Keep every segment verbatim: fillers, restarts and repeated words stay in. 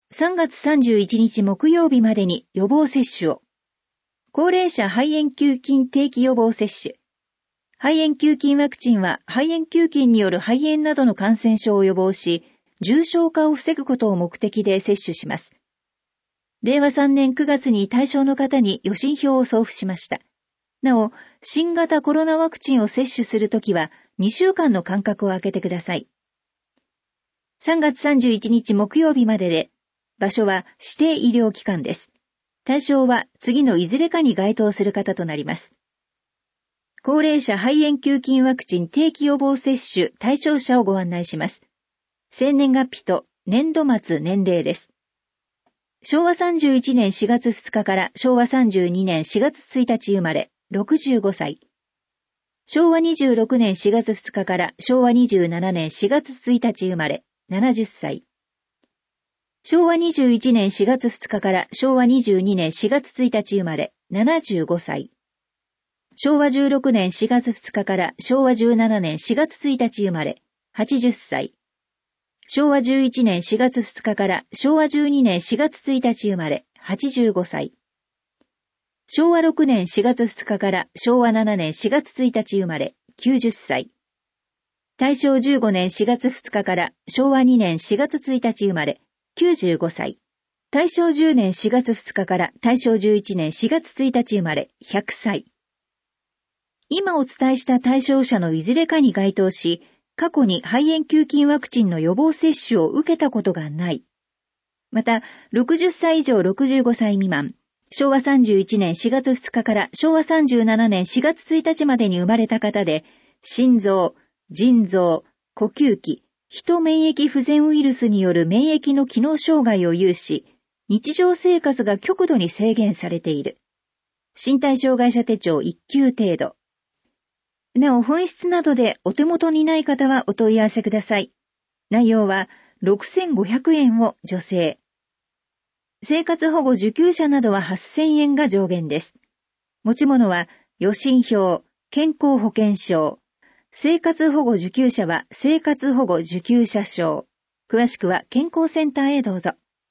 さんがつさんじゅういちにち木曜日までに予防接種を。高齢者肺炎球菌定期予防接種。肺炎球菌ワクチンは肺炎球菌による肺炎などの感染症を予防し、重症化を防ぐことを目的で接種します。れいわさんねんくがつに対象の方に予診票を送付しました。なお、新型コロナワクチンを接種するときはにしゅうかんの間隔を空けてください。さんがつさんじゅういちにち木曜日までで、場所は指定医療機関です。対象は次のいずれかに該当する方となります。高齢者肺炎球菌ワクチン定期予防接種対象者をご案内します。生年月日と年度末年齢です。しょうわさんじゅういちねんしがつふつかからしょうわさんじゅうにねんしがつついたち生まれ、ろくじゅうごさい。しょうわにじゅうろくねんしがつふつかからしょうわにじゅうななねんしがつついたち生まれ、ななじゅっさい。しょうわにじゅういちねんしがつふつかからしょうわにじゅうにねんしがつついたち生まれ、ななじゅうごさい。しょうわじゅうろくねんしがつふつかからしょうわじゅうななねんしがつついたち生まれ、はちじゅっさい。しょうわじゅういちねんしがつふつかからしょうわじゅうにねんしがつついたち生まれ、はちじゅうごさい。しょうわろくねんしがつふつかからしょうわななねんしがつついたち生まれ、きゅうじゅっさい。大正じゅうごねんしがつふつかからしょうわにねんしがつついたち生まれ、きゅうじゅうごさい。大正じゅうねんしがつふつかから大正じゅういちねんしがつついたち生まれ、ひゃくさい。今お伝えした対象者のいずれかに該当し、過去に肺炎球菌ワクチンの予防接種を受けたことがない。また、ろくじゅっさい以上ろくじゅうごさい未満、しょうわさんじゅういちねんしがつふつかからしょうわさんじゅうななねんしがつついたちまでに生まれた方で、心臓、腎臓、呼吸器、ヒト免疫不全ウイルスによる免疫の機能障害を有し、日常生活が極度に制限されている。身体障害者手帳いっきゅう程度。なお、紛失などでお手元にない方はお問い合わせください。内容はろくせんごひゃくえんを助成。生活保護受給者などははっせんえんが上限です。持ち物は予診票、健康保険証。生活保護受給者は生活保護受給者証。詳しくは健康センターへどうぞ。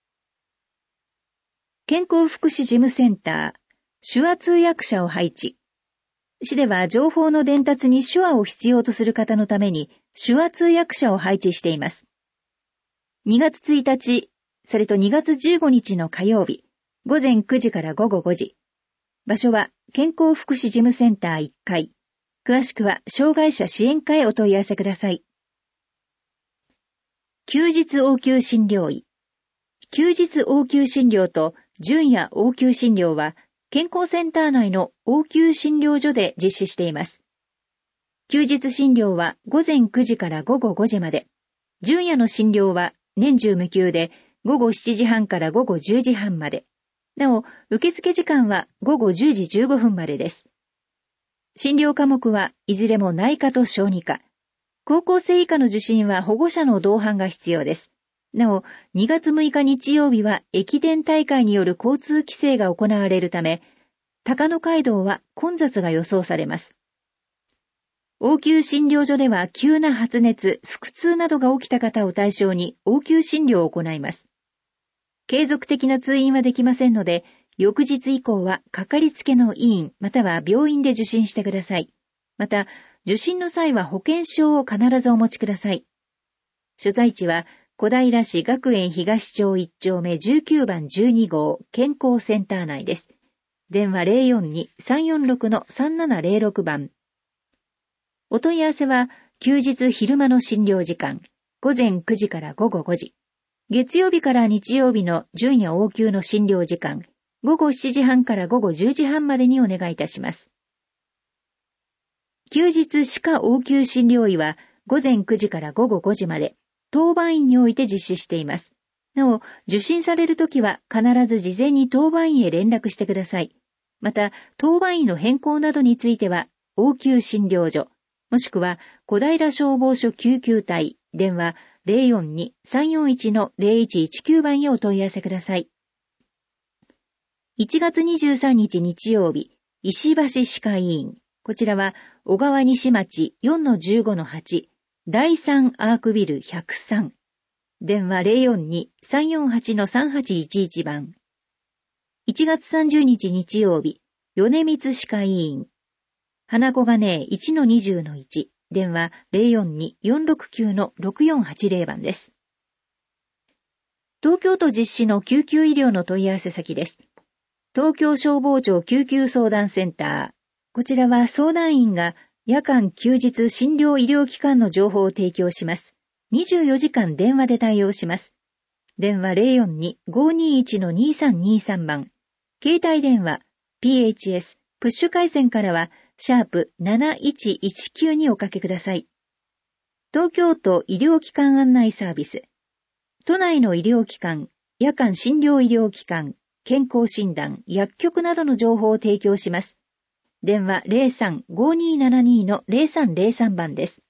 健康福祉事務センター、手話通訳者を配置。市では情報の伝達に手話を必要とする方のために手話通訳者を配置しています。にがつついたち、それとにがつじゅうごにちの火曜日、ごぜんくじからごごごじ。場所は健康福祉事務センターいっかい。詳しくは障害者支援課へお問い合わせください。休日応急診療医。休日応急診療と準夜応急診療は健康センター内の応急診療所で実施しています。休日診療はごぜんくじからごごごじまで。準夜の診療は年中無休でごごしちじはんからごごじゅうじはんまで。なお、受付時間はごごじゅうじじゅうごふんまでです。診療科目はいずれも内科と小児科。高校生以下の受診は保護者の同伴が必要です。なお、にがつむいか日曜日は駅伝大会による交通規制が行われるため、高野街道は混雑が予想されます。応急診療所では急な発熱、腹痛などが起きた方を対象に応急診療を行います。継続的な通院はできませんので、翌日以降はかかりつけの医院または病院で受診してください。また、受診の際は保険証を必ずお持ちください。所在地は小平市学園東町いっちょうめじゅうきゅうばんじゅうにごう健康センター内です。電話 ゼロよんに さんよんろく さんななゼロろく 番。お問い合わせは休日昼間の診療時間、ごぜんくじからごごごじ。月曜日から日曜日の準夜応急の診療時間、ごごしちじはんからごごじゅうじはんまでにお願いいたします。休日歯科応急診療医はごぜんくじからごごごじまで、当番員において実施しています。なお、受診されるときは必ず事前に当番員へ連絡してください。また、当番員の変更などについては、応急診療所、もしくは小平消防署救急隊、電話 ゼロよんに さんよんいち ゼロいちいちきゅう 番へお問い合わせください。いちがつにじゅうさんにち日曜日、石橋歯科医院。こちらは小川西町 よんのじゅうごのはち、だいさんアークビルひゃくさん。 電話 ゼロよんに さんよんはち さんはちいちいち 番。いちがつさんじゅうにち日曜日、米光歯科医院。花子がね いちのにじゅうのいち、電話 ゼロよんに よんろくきゅう ろくよんはちゼロ 番です。東京都実施の救急医療の問い合わせ先です。東京消防庁救急相談センター。こちらは相談員が夜間休日診療医療機関の情報を提供します。にじゅうよじかん電話で対応します。電話 ゼロよんに ごーにーいち にさんにさん 番。携帯電話 ピーエイチエス プッシュ回線からはシャープなないちいちきゅうにおかけください。東京都医療機関案内サービス。都内の医療機関、夜間診療医療機関、健康診断、薬局などの情報を提供します。電話 ゼロさん ごーにーななに のゼロさんゼロさん 番です。